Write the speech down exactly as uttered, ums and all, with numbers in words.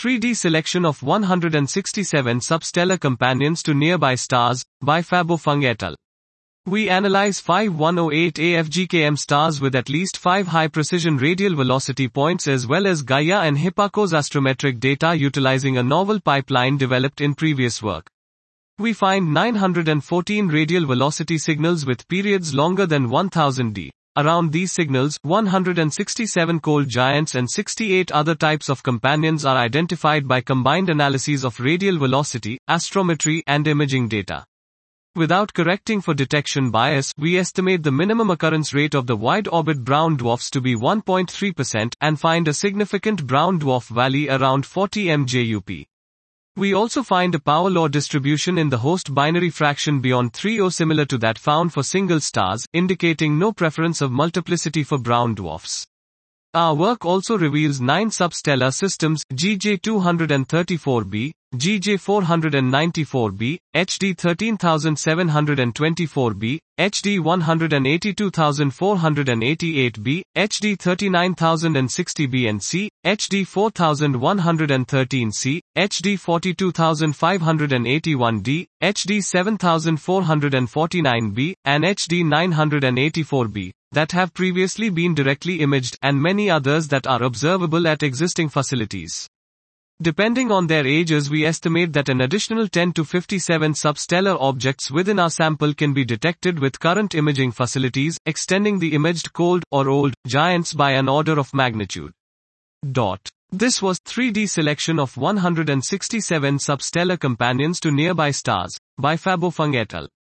three D selection of one hundred sixty-seven substellar companions to nearby stars, by Fabo Fung et al. We analyze five one oh eight A F G K M stars with at least five high-precision radial velocity points as well as Gaia and Hipparcos astrometric data utilizing a novel pipeline developed in previous work. We find nine hundred fourteen radial velocity signals with periods longer than one thousand D. Around these signals, one hundred sixty-seven cold giants and sixty-eight other types of companions are identified by combined analyses of radial velocity, astrometry, and imaging data. Without correcting for detection bias, we estimate the minimum occurrence rate of the wide-orbit brown dwarfs to be one point three percent, and find a significant brown dwarf valley around forty M J U P. We also find a power law distribution in the host binary fraction beyond three oh similar to that found for single stars, indicating no preference of multiplicity for brown dwarfs. Our work also reveals nine substellar systems, G J two thirty-four b, G J four ninety-four b, H D thirteen seven twenty-four b, H D one eighty-two four eighty-eight b, H D thirty-nine sixty b and C, H D four one thirteen c, H D forty-two five eighty-one d, H D seven four forty-nine b, and H D nine eighty-four b, that have previously been directly imaged, and many others that are observable at existing facilities. Depending on their ages, we estimate that an additional ten to fifty-seven substellar objects within our sample can be detected with current imaging facilities, extending the imaged cold, or old, giants by an order of magnitude. Dot. This was three D selection of one hundred sixty-seven substellar companions to nearby stars, by Fabo Fung et al.